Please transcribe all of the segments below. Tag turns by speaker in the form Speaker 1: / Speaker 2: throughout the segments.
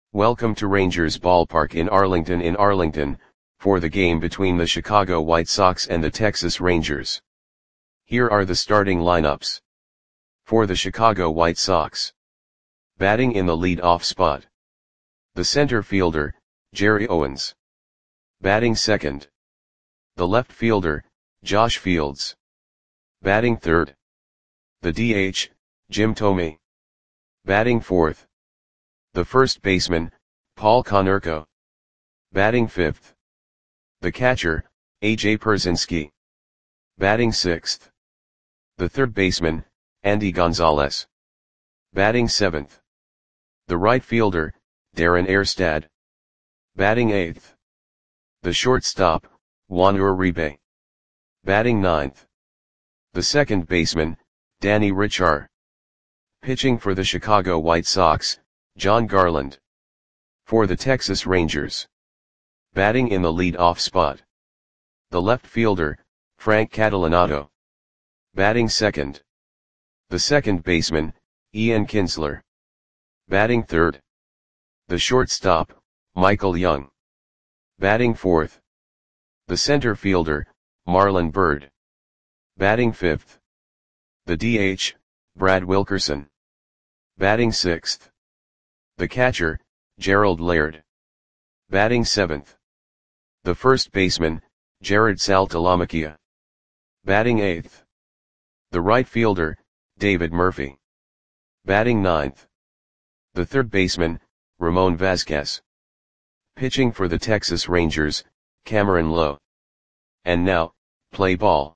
Speaker 1: Welcome to Rangers Ballpark in Arlington, for the game between the Chicago White Sox and the Texas Rangers. Here are the starting lineups. For the Chicago White Sox. Batting in the lead-off spot. The center fielder, Jerry Owens. Batting second. The left fielder, Josh Fields. Batting third. The DH, Jim Thome. Batting fourth. The first baseman, Paul Konerko. Batting fifth. The catcher, A.J. Pierzynski. Batting sixth. The third baseman, Andy Gonzalez. Batting seventh. The right fielder, Darren Erstad. Batting eighth. The shortstop, Juan Uribe. Batting ninth. The second baseman, Danny Richard. Pitching for the Chicago White Sox, John Garland. For the Texas Rangers. Batting in the lead-off spot. The left fielder, Frank Catalanotto. Batting second. The second baseman, Ian Kinsler. Batting third. The shortstop, Michael Young. Batting fourth. The center fielder, Marlon Byrd. Batting fifth. The DH, Brad Wilkerson. Batting sixth. The catcher, Gerald Laird. Batting seventh. The first baseman, Jared Saltalamacchia. Batting eighth. The right fielder, David Murphy. Batting ninth. The third baseman, Ramon Vasquez. Pitching for the Texas Rangers, Cameron Lowe. And now, play ball.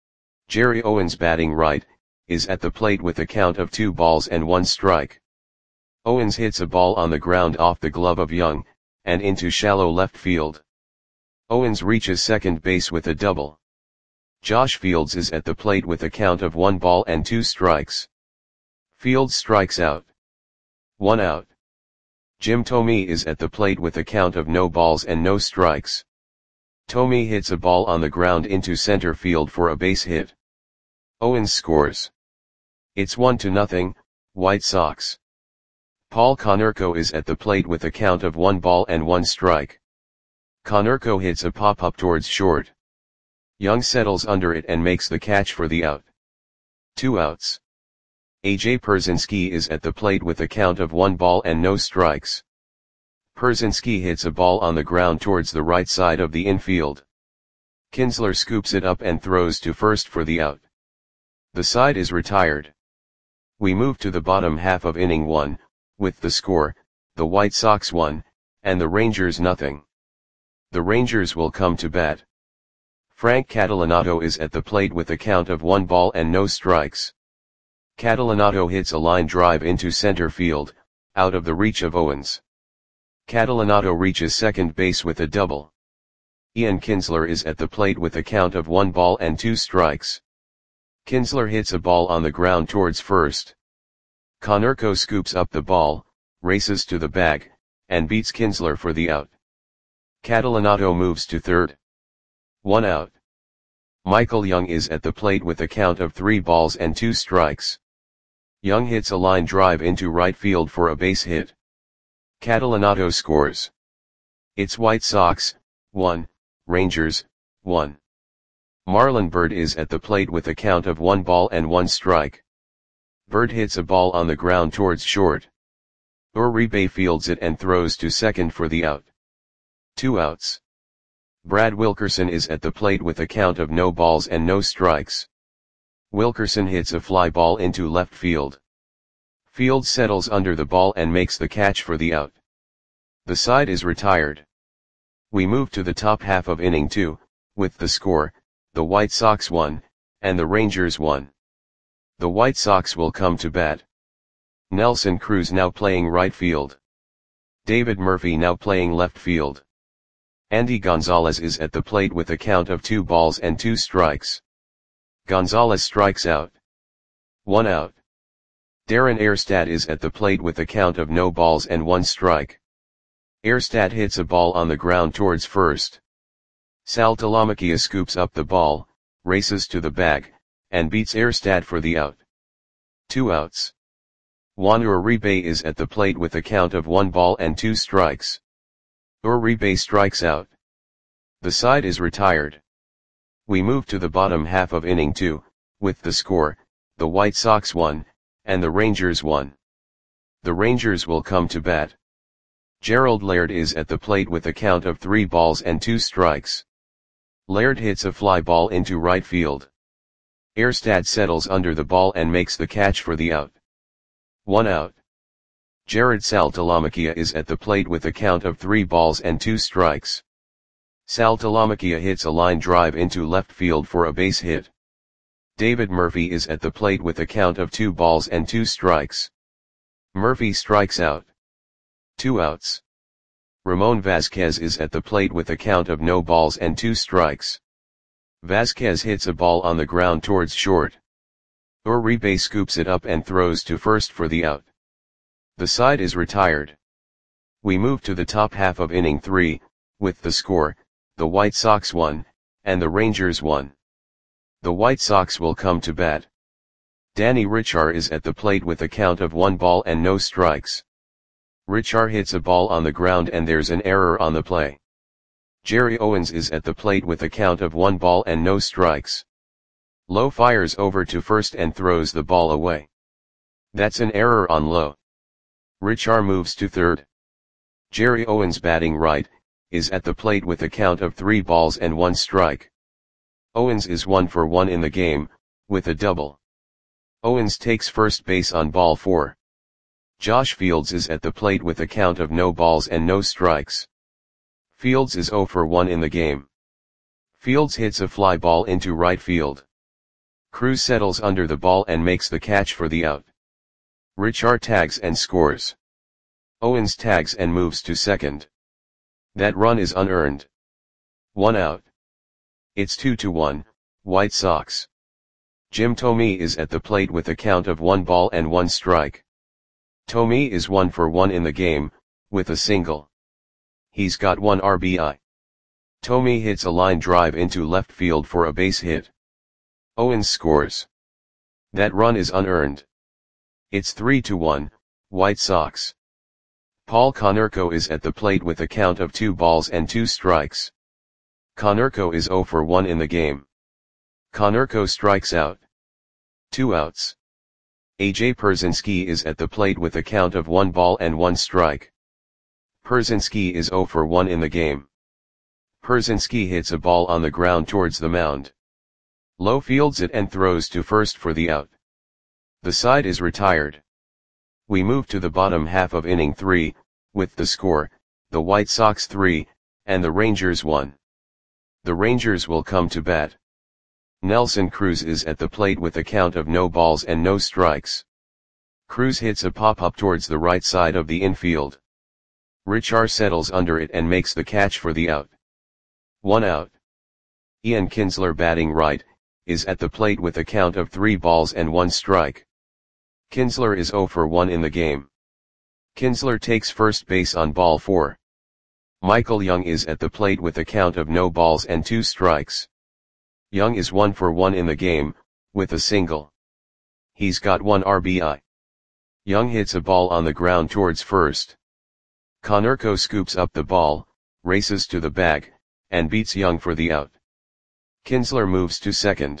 Speaker 1: Jerry Owens batting right, is at the plate with a count of 2-1 strike. Owens hits a ball on the ground off the glove of Young, and into shallow left field. Owens reaches second base with a double. Josh Fields is at the plate with a count of 1-2 strikes. Fields strikes out. 1 out. Jim Thome is at the plate with a count of no balls and no strikes. Thome hits a ball on the ground into center field for a base hit. Owens scores. It's 1-0, White Sox. Paul Konerko is at the plate with a count of 1-1 strike. Konerko hits a pop-up towards short. Young settles under it and makes the catch for the out. 2 outs. A.J. Pierzynski is at the plate with a count of 1 ball and no strikes. Pierzynski hits a ball on the ground towards the right side of the infield. Kinsler scoops it up and throws to first for the out. The side is retired. We move to the bottom half of inning 1, with the score, the White Sox 1, and the Rangers 0. The Rangers will come to bat. Frank Catalanotto is at the plate with a count of 1 ball and no strikes. Catalanotto hits a line drive into center field, out of the reach of Owens. Catalanotto reaches second base with a double. Ian Kinsler is at the plate with a count of 1-2 strikes. Kinsler hits a ball on the ground towards first. Konerko scoops up the ball, races to the bag, and beats Kinsler for the out. Catalanotto moves to third. 1 out. Michael Young is at the plate with a count of 3-2 strikes. Young hits a line drive into right field for a base hit. Catalanotto scores. It's White Sox 1, Rangers 1. Marlon Byrd is at the plate with a count of 1-1 strike. Byrd hits a ball on the ground towards short. Uribe fields it and throws to second for the out. 2 outs. Brad Wilkerson is at the plate with a count of no balls and no strikes. Wilkerson hits a fly ball into left field. Fields settles under the ball and makes the catch for the out. The side is retired. We move to the top half of inning 2, with the score, the White Sox 1, and the Rangers 1. The White Sox will come to bat. Nelson Cruz now playing right field. David Murphy now playing left field. Andy Gonzalez is at the plate with a count of 2-2 strikes. Gonzalez strikes out. 1 out. Darren Erstad is at the plate with a count of no balls and 1 strike. Erstad hits a ball on the ground towards first. Saltalamacchia scoops up the ball, races to the bag, and beats Erstad for the out. 2 outs. Juan Uribe is at the plate with a count of 1 ball and 2 strikes. Uribe strikes out. The side is retired. We move to the bottom half of inning 2, with the score, the White Sox 1, and the Rangers 1. The Rangers will come to bat. Gerald Laird is at the plate with a count of 3 balls and 2 strikes. Laird hits a fly ball into right field. Erstad settles under the ball and makes the catch for the out. 1 out. Jared Saltalamacchia is at the plate with a count of 3 balls and 2 strikes. Saltalamacchia hits a line drive into left field for a base hit. David Murphy is at the plate with a count of 2 balls and 2 strikes. Murphy strikes out. 2 outs. Ramon Vasquez is at the plate with a count of no balls and 2 strikes. Vasquez hits a ball on the ground towards short. Uribe scoops it up and throws to first for the out. The side is retired. We move to the top half of inning 3, with the score, the White Sox 1, and the Rangers 1. The White Sox will come to bat. Danny Richar is at the plate with a count of 1 ball and no strikes. Richar hits a ball on the ground and there's an error on the play. Jerry Owens is at the plate with a count of 1 ball and no strikes. Lowe fires over to first and throws the ball away. That's an error on Lowe. Richar moves to third. Jerry Owens, batting right, is at the plate with a count of 3 balls and 1 strike. Owens is 1 for 1 in the game, with a double. Owens takes first base on ball 4. Josh Fields is at the plate with a count of no balls and no strikes. Fields is 0 for 1 in the game. Fields hits a fly ball into right field. Cruz settles under the ball and makes the catch for the out. Richar tags and scores. Owens tags and moves to second. That run is unearned. 1 out. It's 2-1, White Sox. Jim Thome is at the plate with a count of 1 ball and 1 strike. Thome is 1 for 1 in the game, with a single. He's got 1 RBI. Thome hits a line drive into left field for a base hit. Owens scores. That run is unearned. It's 3-1, White Sox. Paul Konerko is at the plate with a count of 2 balls and 2 strikes. Konerko is 0 for 1 in the game. Konerko strikes out. 2 outs. AJ Pierzynski is at the plate with a count of 1 ball and 1 strike. Pierzynski is 0 for 1 in the game. Pierzynski hits a ball on the ground towards the mound. Lowe fields it and throws to first for the out. The side is retired. We move to the bottom half of inning 3, with the score, the White Sox 3, and the Rangers 1. The Rangers will come to bat. Nelson Cruz is at the plate with a count of no balls and no strikes. Cruz hits a pop-up towards the right side of the infield. Richar settles under it and makes the catch for the out. 1 out. Ian Kinsler, batting right, is at the plate with a count of 3 balls and 1 strike. Kinsler is 0 for 1 in the game. Kinsler takes first base on ball 4. Michael Young is at the plate with a count of no balls and 2 strikes. Young is 1 for 1 in the game, with a single. He's got 1 RBI. Young hits a ball on the ground towards first. Konerko scoops up the ball, races to the bag, and beats Young for the out. Kinsler moves to second.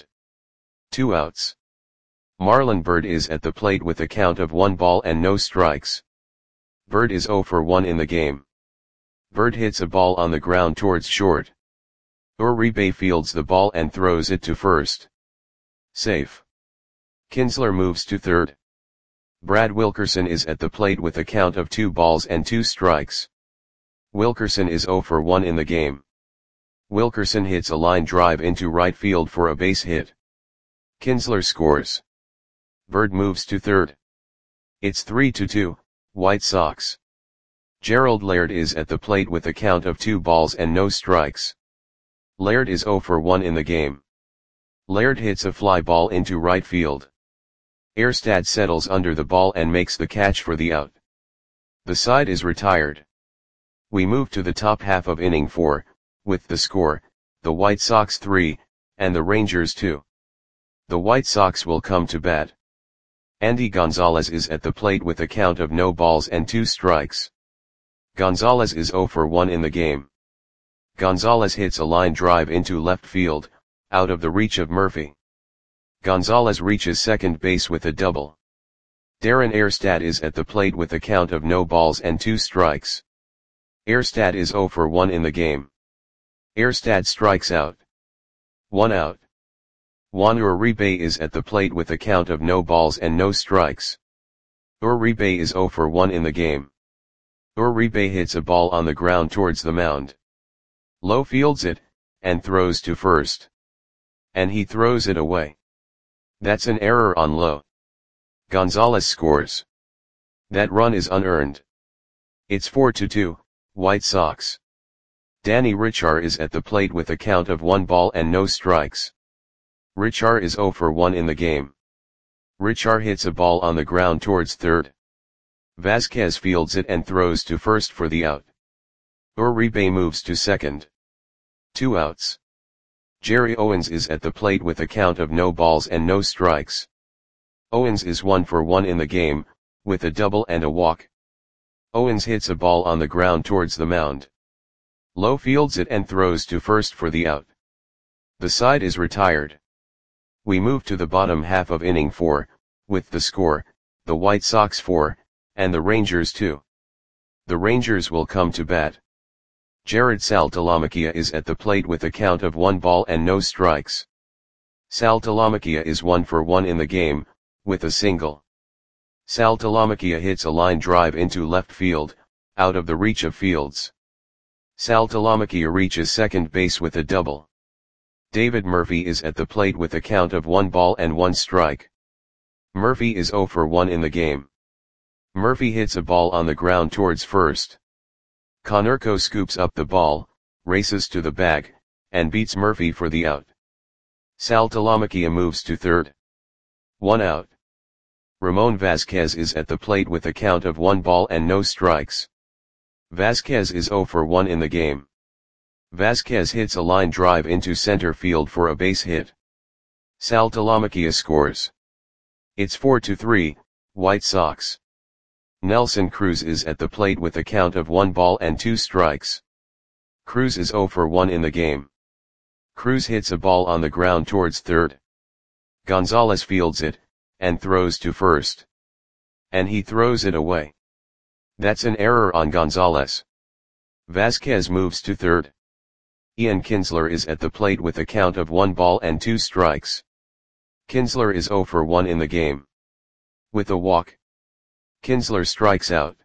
Speaker 1: 2 outs. Marlon Byrd is at the plate with a count of 1 ball and no strikes. Byrd is 0 for 1 in the game. Byrd hits a ball on the ground towards short. Uribe fields the ball and throws it to first. Safe. Kinsler moves to third. Brad Wilkerson is at the plate with a count of 2 balls and 2 strikes. Wilkerson is 0 for 1 in the game. Wilkerson hits a line drive into right field for a base hit. Kinsler scores. Byrd moves to third. It's 3-2, White Sox. Gerald Laird is at the plate with a count of 2 balls and no strikes. Laird is 0 for 1 in the game. Laird hits a fly ball into right field. Erstad settles under the ball and makes the catch for the out. The side is retired. We move to the top half of inning 4, with the score, the White Sox 3, and the Rangers 2. The White Sox will come to bat. Andy Gonzalez is at the plate with a count of no balls and 2 strikes. Gonzalez is 0 for 1 in the game. Gonzalez hits a line drive into left field, out of the reach of Murphy. Gonzalez reaches second base with a double. Darren Erstad is at the plate with a count of no balls and 2 strikes. Erstad is 0 for 1 in the game. Erstad strikes out. 1 out. Juan Uribe is at the plate with a count of no balls and no strikes. Uribe is 0 for 1 in the game. Uribe hits a ball on the ground towards the mound. Lowe fields it, and throws to first. And he throws it away. That's an error on Lowe. Gonzalez scores. That run is unearned. It's 4-2, White Sox. Danny Richar is at the plate with a count of 1 ball and no strikes. Richar is 0 for 1 in the game. Richar hits a ball on the ground towards third. Vasquez fields it and throws to first for the out. Uribe moves to second. 2 outs. Jerry Owens is at the plate with a count of no balls and no strikes. Owens is 1 for 1 in the game, with a double and a walk. Owens hits a ball on the ground towards the mound. Lowe fields it and throws to first for the out. The side is retired. We move to the bottom half of inning 4, with the score, the White Sox 4, and the Rangers 2. The Rangers will come to bat. Jared Saltalamacchia is at the plate with a count of 1 ball and no strikes. Saltalamacchia is 1 for 1 in the game, with a single. Saltalamacchia hits a line drive into left field, out of the reach of Fields. Saltalamacchia reaches second base with a double. David Murphy is at the plate with a count of 1 ball and 1 strike. Murphy is 0 for 1 in the game. Murphy hits a ball on the ground towards first. Konerko scoops up the ball, races to the bag, and beats Murphy for the out. Saltalamacchia moves to third. 1 out. Ramon Vasquez is at the plate with a count of 1 ball and no strikes. Vasquez is 0 for 1 in the game. Vasquez hits a line drive into center field for a base hit. Saltalamacchia scores. It's 4-3, White Sox. Nelson Cruz is at the plate with a count of 1 ball and 2 strikes. Cruz is 0 for 1 in the game. Cruz hits a ball on the ground towards third. Gonzalez fields it, and throws to first. And he throws it away. That's an error on Gonzalez. Vasquez moves to third. Ian Kinsler is at the plate with a count of 1 ball and 2 strikes. Kinsler is 0 for 1 in the game. With a walk. Kinsler strikes out.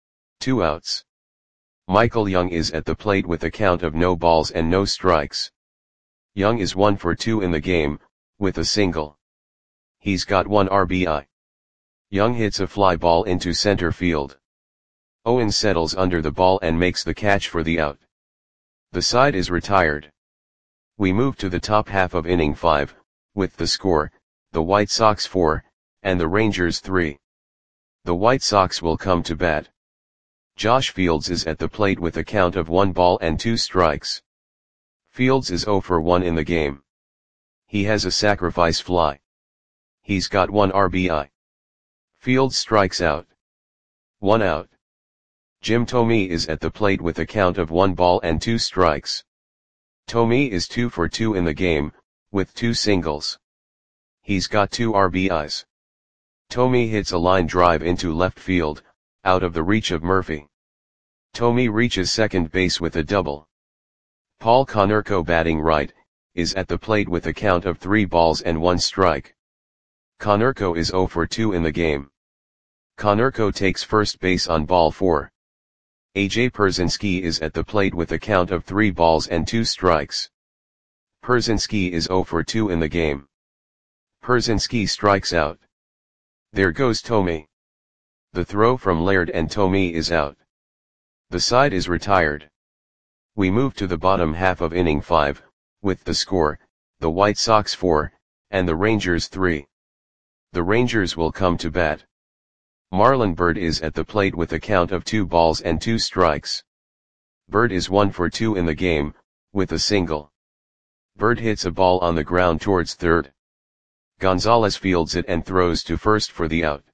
Speaker 1: 2 outs. Michael Young is at the plate with a count of no balls and no strikes. Young is 1 for 2 in the game, with a single. He's got 1 RBI. Young hits a fly ball into center field. Owens settles under the ball and makes the catch for the out. The side is retired. We move to the top half of inning 5, with the score, the White Sox 4, and the Rangers 3. The White Sox will come to bat. Josh Fields is at the plate with a count of 1 ball and 2 strikes. Fields is 0 for 1 in the game. He has a sacrifice fly. He's got 1 RBI. Fields strikes out. 1 out. Jim Thome is at the plate with a count of 1 ball and 2 strikes. Thome is 2 for 2 in the game, with 2 singles. He's got 2 RBIs. Thome hits a line drive into left field, out of the reach of Murphy. Thome reaches second base with a double. Paul Konerko, batting right, is at the plate with a count of 3 balls and 1 strike. Konerko is 0 for 2 in the game. Konerko takes first base on ball 4. AJ Pierzynski is at the plate with a count of 3 balls and 2 strikes. Pierzynski is 0 for 2 in the game. Pierzynski strikes out. There goes Thome. The throw from Laird and Thome is out. The side is retired. We move to the bottom half of inning 5, with the score, the White Sox 4, and the Rangers 3. The Rangers will come to bat. Marlon Byrd is at the plate with a count of 2 balls and 2 strikes. Byrd is 1 for 2 in the game, with a single. Byrd hits a ball on the ground towards third. Gonzalez fields it and throws to first for the out.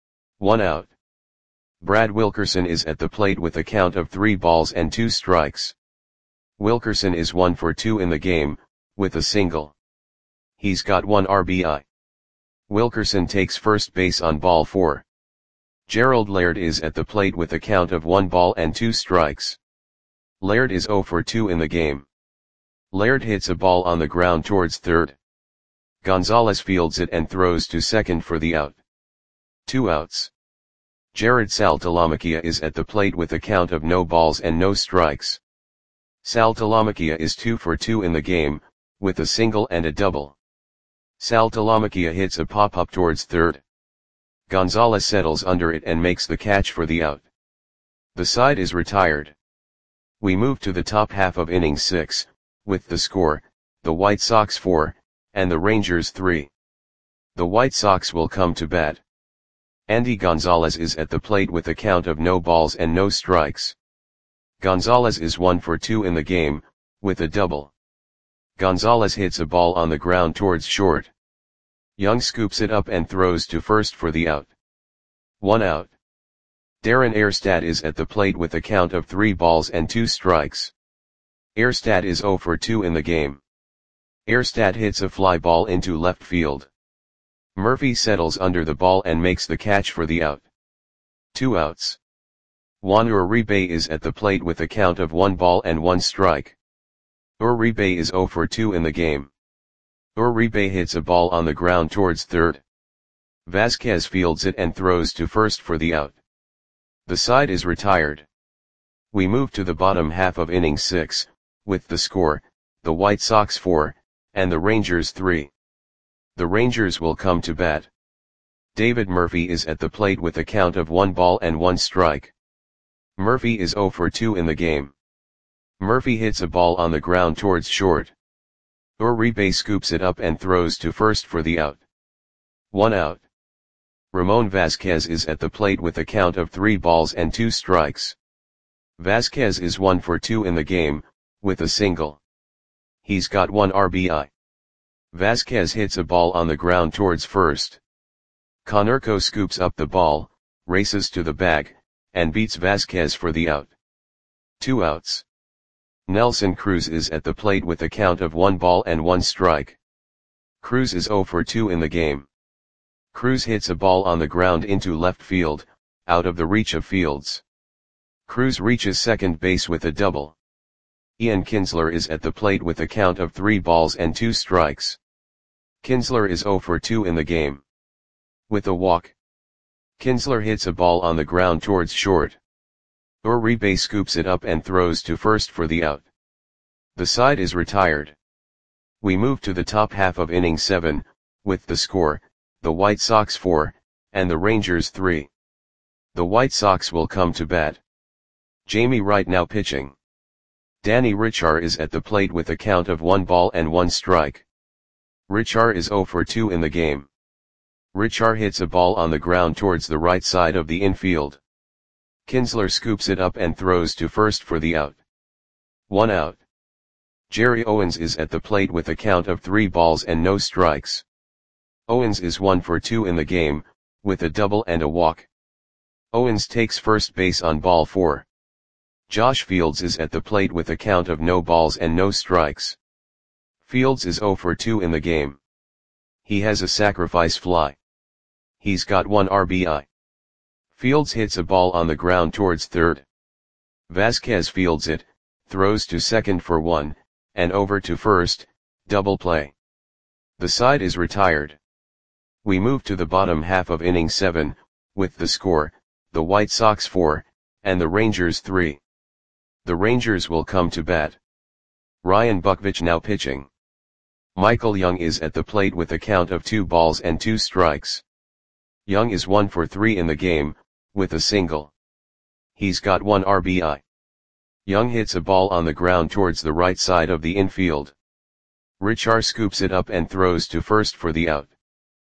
Speaker 1: 1 out. Brad Wilkerson is at the plate with a count of 3 balls and 2 strikes. Wilkerson is 1 for 2 in the game, with a single. He's got 1 RBI. Wilkerson takes first base on ball 4. Gerald Laird is at the plate with a count of 1 ball and 2 strikes. Laird is 0 for 2 in the game. Laird hits a ball on the ground towards third. Gonzalez fields it and throws to second for the out. 2 outs. Jared Saltalamacchia is at the plate with a count of no balls and no strikes. Saltalamacchia is 2 for 2 in the game, with a single and a double. Saltalamacchia hits a pop-up towards third. Gonzalez settles under it and makes the catch for the out. The side is retired. We move to the top half of inning 6, with the score, the White Sox 4, and the Rangers 3. The White Sox will come to bat. Andy Gonzalez is at the plate with a count of no balls and no strikes. Gonzalez is 1 for 2 in the game, with a double. Gonzalez hits a ball on the ground towards short. Young scoops it up and throws to first for the out. 1 out. Darren Erstad is at the plate with a count of 3 balls and 2 strikes. Erstad is 0 for 2 in the game. Erstad hits a fly ball into left field. Murphy settles under the ball and makes the catch for the out. 2 outs. Juan Uribe is at the plate with a count of 1 ball and 1 strike. Uribe is 0 for 2 in the game. Uribe hits a ball on the ground towards third. Vasquez fields it and throws to first for the out. The side is retired. We move to the bottom half of inning 6, with the score, the White Sox 4, and the Rangers 3. The Rangers will come to bat. David Murphy is at the plate with a count of 1 ball and 1 strike. Murphy is 0 for 2 in the game. Murphy hits a ball on the ground towards short. Uribe scoops it up and throws to first for the out. 1 out. Ramon Vasquez is at the plate with a count of 3 balls and 2 strikes. Vasquez is 1 for 2 in the game, with a single. He's got 1 RBI. Vasquez hits a ball on the ground towards first. Konerko scoops up the ball, races to the bag, and beats Vasquez for the out. 2 outs. Nelson Cruz is at the plate with a count of 1 ball and 1 strike. Cruz is 0 for 2 in the game. Cruz hits a ball on the ground into left field, out of the reach of Fields. Cruz reaches second base with a double. Ian Kinsler is at the plate with a count of 3 balls and 2 strikes. Kinsler is 0 for 2 in the game. With a walk. Kinsler hits a ball on the ground towards short. Uribe scoops it up and throws to first for the out. The side is retired. We move to the top half of inning 7, with the score, the White Sox 4, and the Rangers 3. The White Sox will come to bat. Jamie Wright now pitching. Danny Richar is at the plate with a count of 1 ball and 1 strike. Richar is 0 for 2 in the game. Richar hits a ball on the ground towards the right side of the infield. Kinsler scoops it up and throws to first for the out. 1 out. Jerry Owens is at the plate with a count of 3 balls and no strikes. Owens is 1 for 2 in the game, with a double and a walk. Owens takes first base on ball 4. Josh Fields is at the plate with a count of no balls and no strikes. Fields is 0 for 2 in the game. He has a sacrifice fly. He's got 1 RBI. Fields hits a ball on the ground towards third. Vasquez fields it, throws to second for 1, and over to first, double play. The side is retired. We move to the bottom half of inning 7, with the score, the White Sox 4, and the Rangers 3. The Rangers will come to bat. Ryan Buckvich now pitching. Michael Young is at the plate with a count of 2 balls and 2 strikes. Young is 1 for 3 in the game, with a single. He's got 1 RBI. Young hits a ball on the ground towards the right side of the infield. Richar scoops it up and throws to first for the out.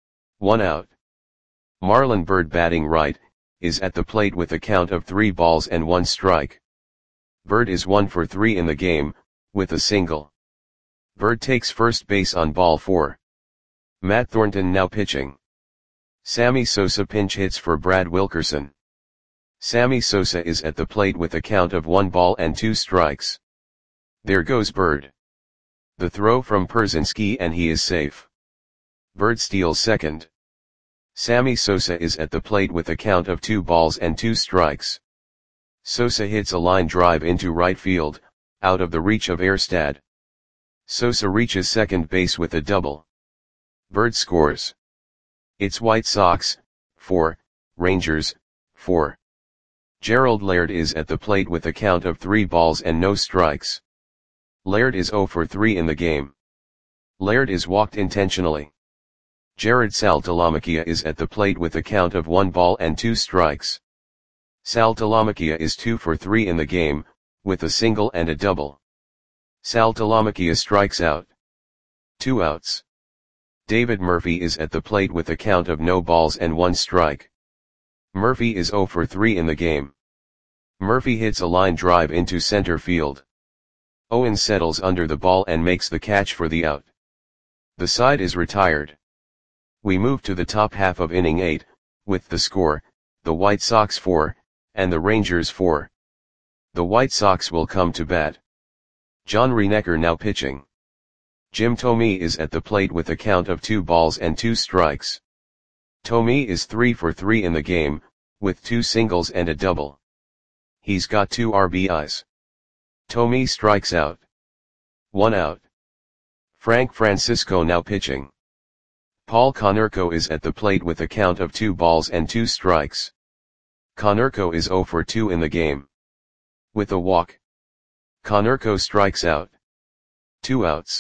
Speaker 1: 1 out. Marlon Byrd batting right, is at the plate with a count of 3 balls and 1 strike. Byrd is 1 for 3 in the game, with a single. Byrd takes first base on ball 4. Matt Thornton now pitching. Sammy Sosa pinch hits for Brad Wilkerson. Sammy Sosa is at the plate with a count of 1 ball and 2 strikes. There goes Bird. The throw from Pierzynski and he is safe. Bird steals second. Sammy Sosa is at the plate with a count of 2 balls and 2 strikes. Sosa hits a line drive into right field, out of the reach of Erstad. Sosa reaches second base with a double. Bird scores. It's White Sox, 4, Rangers, 4. Gerald Laird is at the plate with a count of 3 balls and no strikes. Laird is 0 for 3 in the game. Laird is walked intentionally. Jared Saltalamacchia is at the plate with a count of 1 ball and 2 strikes. Saltalamacchia is 2 for 3 in the game, with a single and a double. Saltalamacchia strikes out. 2 outs. David Murphy is at the plate with a count of no balls and 1 strike. Murphy is 0 for 3 in the game. Murphy hits a line drive into center field. Owens settles under the ball and makes the catch for the out. The side is retired. We move to the top half of inning 8, with the score, the White Sox 4, and the Rangers 4. The White Sox will come to bat. John Reinecker now pitching. Jim Thome is at the plate with a count of 2 balls and 2 strikes. Thome is 3 for 3 in the game, with 2 singles and a double. He's got 2 RBIs. Thome strikes out. 1 out. Frank Francisco now pitching. Paul Konerko is at the plate with a count of 2 balls and 2 strikes. Konerko is 0 for 2 in the game. With a walk. Konerko strikes out. 2 outs.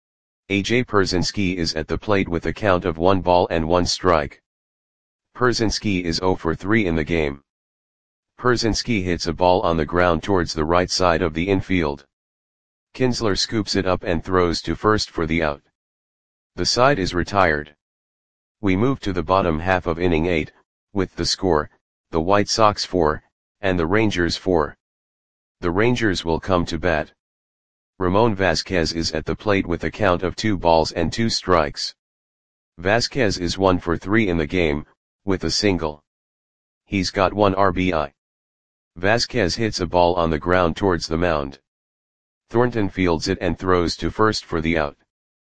Speaker 1: AJ Pierzynski is at the plate with a count of 1 ball and 1 strike. Pierzynski is 0 for 3 in the game. Pierzynski hits a ball on the ground towards the right side of the infield. Kinsler scoops it up and throws to first for the out. The side is retired. We move to the bottom half of inning 8, with the score, the White Sox 4, and the Rangers 4. The Rangers will come to bat. Ramon Vasquez is at the plate with a count of 2 balls and 2 strikes. Vasquez is 1 for 3 in the game, with a single. He's got 1 RBI. Vasquez hits a ball on the ground towards the mound. Thornton fields it and throws to first for the out.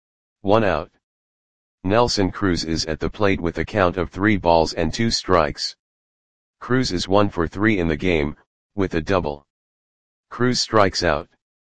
Speaker 1: 1 out. Nelson Cruz is at the plate with a count of 3 balls and 2 strikes. Cruz is 1 for 3 in the game, with a double. Cruz strikes out.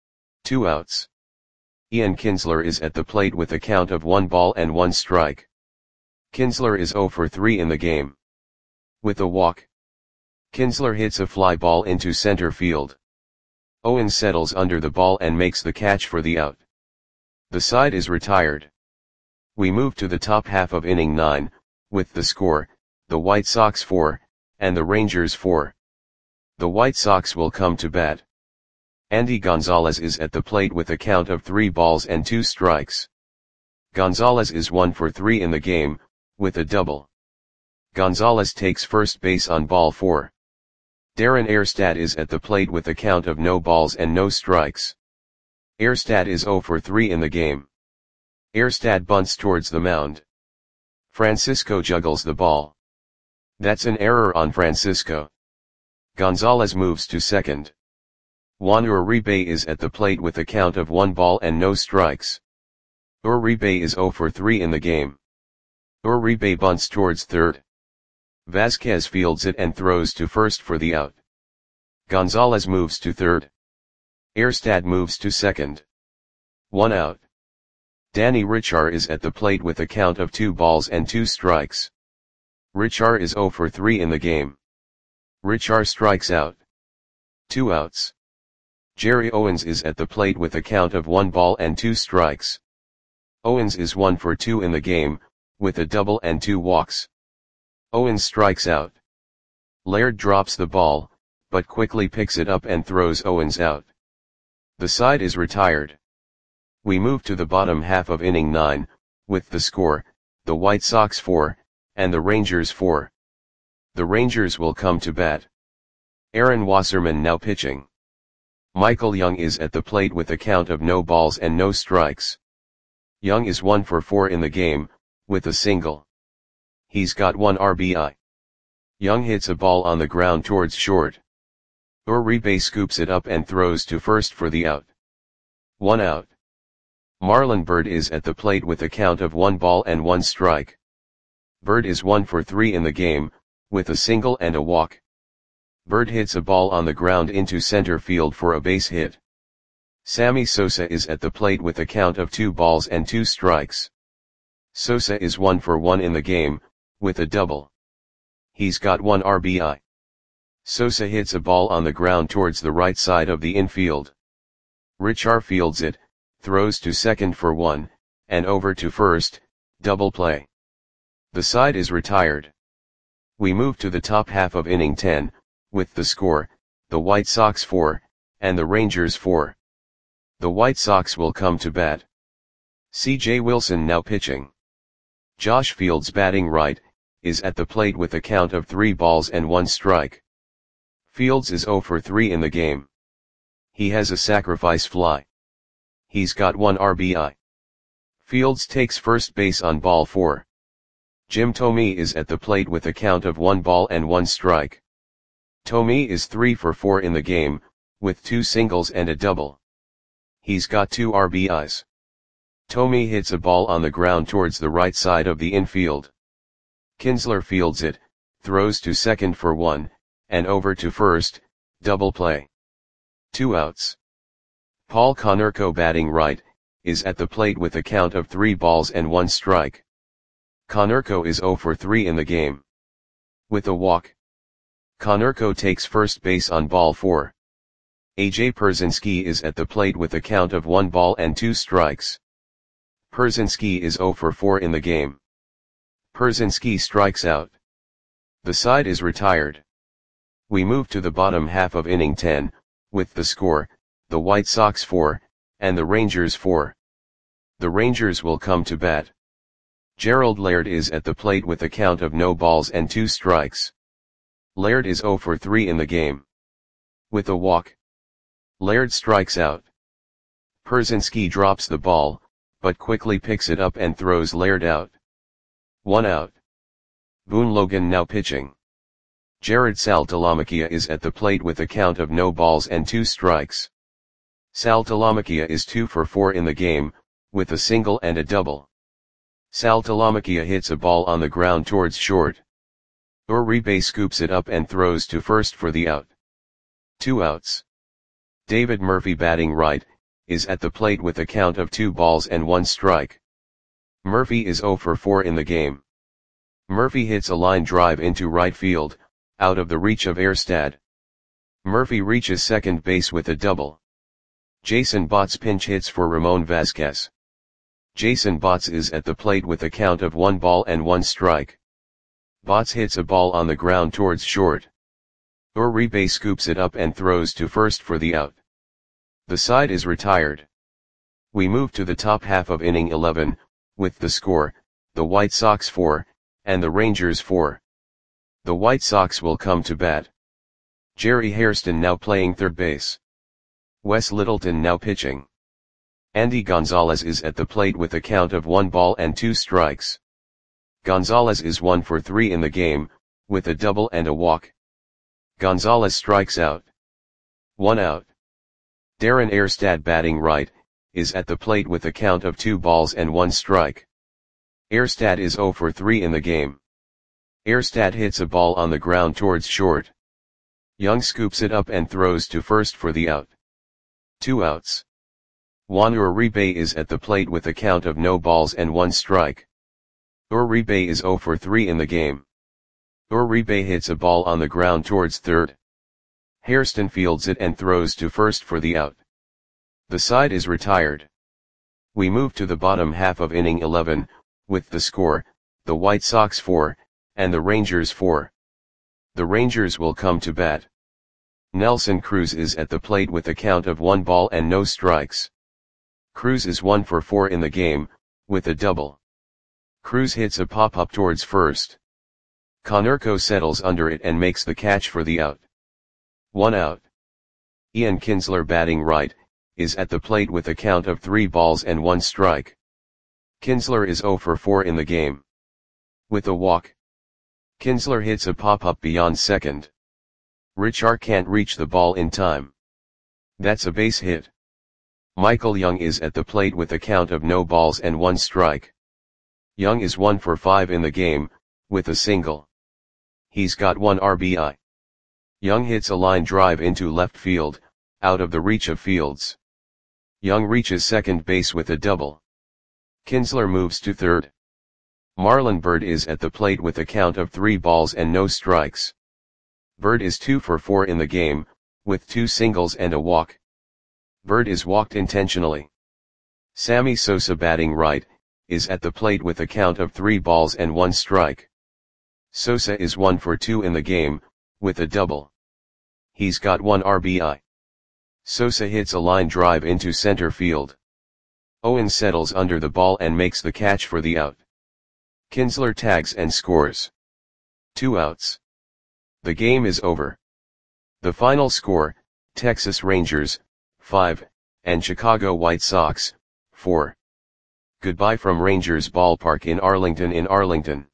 Speaker 1: 2 outs. Ian Kinsler is at the plate with a count of 1 ball and 1 strike. Kinsler is 0 for 3 in the game. With a walk. Kinsler hits a fly ball into center field. Owens settles under the ball and makes the catch for the out. The side is retired. We move to the top half of inning 9, with the score, the White Sox 4, and the Rangers 4. The White Sox will come to bat. Andy Gonzalez is at the plate with a count of 3 balls and 2 strikes. Gonzalez is 1 for 3 in the game, with a double. Gonzalez takes first base on ball 4. Darren Erstad is at the plate with a count of no balls and no strikes. Erstad is 0 for 3 in the game. Erstad bunts towards the mound. Francisco juggles the ball. That's an error on Francisco. Gonzalez moves to second. Juan Uribe is at the plate with a count of 1 ball and no strikes. Uribe is 0 for 3 in the game. Uribe bunts towards third. Vasquez fields it and throws to first for the out. Gonzalez moves to third. Erstad moves to second. 1 out. Danny Richar is at the plate with a count of 2 balls and 2 strikes. Richar is 0 for 3 in the game. Richar strikes out. 2 outs. Jerry Owens is at the plate with a count of 1 ball and 2 strikes. Owens is 1 for 2 in the game, with a double and 2 walks. Owens strikes out. Laird drops the ball, but quickly picks it up and throws Owens out. The side is retired. We move to the bottom half of inning 9, with the score, the White Sox 4, and the Rangers 4. The Rangers will come to bat. Aaron Wasserman now pitching. Michael Young is at the plate with a count of no balls and no strikes. Young is 1 for 4 in the game, with a single. He's got 1 RBI. Young hits a ball on the ground towards short. Uribe scoops it up and throws to first for the out. 1 out. Marlon Byrd is at the plate with a count of 1 ball and 1 strike. Byrd is 1 for 3 in the game, with a single and a walk. Byrd hits a ball on the ground into center field for a base hit. Sammy Sosa is at the plate with a count of 2 balls and 2 strikes. Sosa is 1 for 1 in the game, with a double. He's got 1 RBI. Sosa hits a ball on the ground towards the right side of the infield. Richard fields it, throws to second for 1, and over to first, double play. The side is retired. We move to the top half of inning 10, with the score, the White Sox 4, and the Rangers 4. The White Sox will come to bat. C.J. Wilson now pitching. Josh Fields batting right, is at the plate with a count of 3 balls and 1 strike. Fields is 0 for 3 in the game. He has a sacrifice fly. He's got 1 RBI. Fields takes first base on ball 4. Jim Thome is at the plate with a count of 1 ball and 1 strike. Thome is 3 for 4 in the game, with 2 singles and a double. He's got 2 RBIs. Thome hits a ball on the ground towards the right side of the infield. Kinsler fields it, throws to second for 1, and over to first, double play. 2 outs. Paul Konerko batting right, is at the plate with a count of 3 balls and 1 strike. Konerko is 0 for 3 in the game. With a walk. Konerko takes first base on ball 4. A.J. Pierzynski is at the plate with a count of 1 ball and 2 strikes. Pierzynski is 0 for 4 in the game. Pierzynski strikes out. The side is retired. We move to the bottom half of inning 10, with the score, the White Sox 4, and the Rangers 4. The Rangers will come to bat. Gerald Laird is at the plate with a count of no balls and 2 strikes. Laird is 0 for 3 in the game. With a walk. Laird strikes out. Pierzynski drops the ball, but quickly picks it up and throws Laird out. 1 out. Boone Logan now pitching. Jared Saltalamacchia is at the plate with a count of no balls and 2 strikes. Saltalamacchia is 2 for 4 in the game, with a single and a double. Saltalamacchia hits a ball on the ground towards short. Uribe scoops it up and throws to first for the out. 2 outs. David Murphy batting right, is at the plate with a count of 2 balls and 1 strike. Murphy is 0 for 4 in the game. Murphy hits a line drive into right field, out of the reach of Erstad. Murphy reaches second base with a double. Jason Botts pinch hits for Ramon Vasquez. Jason Botts is at the plate with a count of 1 ball and 1 strike. Botts hits a ball on the ground towards short. Uribe scoops it up and throws to first for the out. The side is retired. We move to the top half of inning 11, with the score, the White Sox 4, and the Rangers 4. The White Sox will come to bat. Jerry Hairston now playing third base. Wes Littleton now pitching. Andy Gonzalez is at the plate with a count of 1 ball and 2 strikes. Gonzalez is 1 for 3 in the game, with a double and a walk. Gonzalez strikes out. 1 out. Darren Erstad batting right, is at the plate with a count of 2 balls and 1 strike. Erstad is 0 for 3 in the game. Erstad hits a ball on the ground towards short. Young scoops it up and throws to first for the out. 2 outs. Juan Uribe is at the plate with a count of no balls and 1 strike. Uribe is 0 for 3 in the game. Uribe hits a ball on the ground towards third. Hairston fields it and throws to first for the out. The side is retired. We move to the bottom half of inning 11, with the score, the White Sox 4, and the Rangers 4. The Rangers will come to bat. Nelson Cruz is at the plate with a count of 1 ball and no strikes. Cruz is 1 for 4 in the game, with a double. Cruz hits a pop-up towards first. Konerko settles under it and makes the catch for the out. 1 out. Ian Kinsler batting right, is at the plate with a count of 3 balls and 1 strike. Kinsler is 0 for 4 in the game. With a walk, Kinsler hits a pop-up beyond second. Richard can't reach the ball in time. That's a base hit. Michael Young is at the plate with a count of no balls and 1 strike. Young is 1 for 5 in the game, with a single. He's got 1 RBI. Young hits a line drive into left field, out of the reach of Fields. Young reaches second base with a double. Kinsler moves to third. Marlon Byrd is at the plate with a count of 3 balls and no strikes. Byrd is 2 for 4 in the game, with 2 singles and a walk. Byrd is walked intentionally. Sammy Sosa, batting right, is at the plate with a count of 3 balls and 1 strike. Sosa is 1 for 2 in the game, with a double. He's got 1 RBI. Sosa hits a line drive into center field. Owens settles under the ball and makes the catch for the out. Kinsler tags and scores. 2 outs. The game is over. The final score, Texas Rangers, 5, and Chicago White Sox, 4. Goodbye from Rangers Ballpark in Arlington.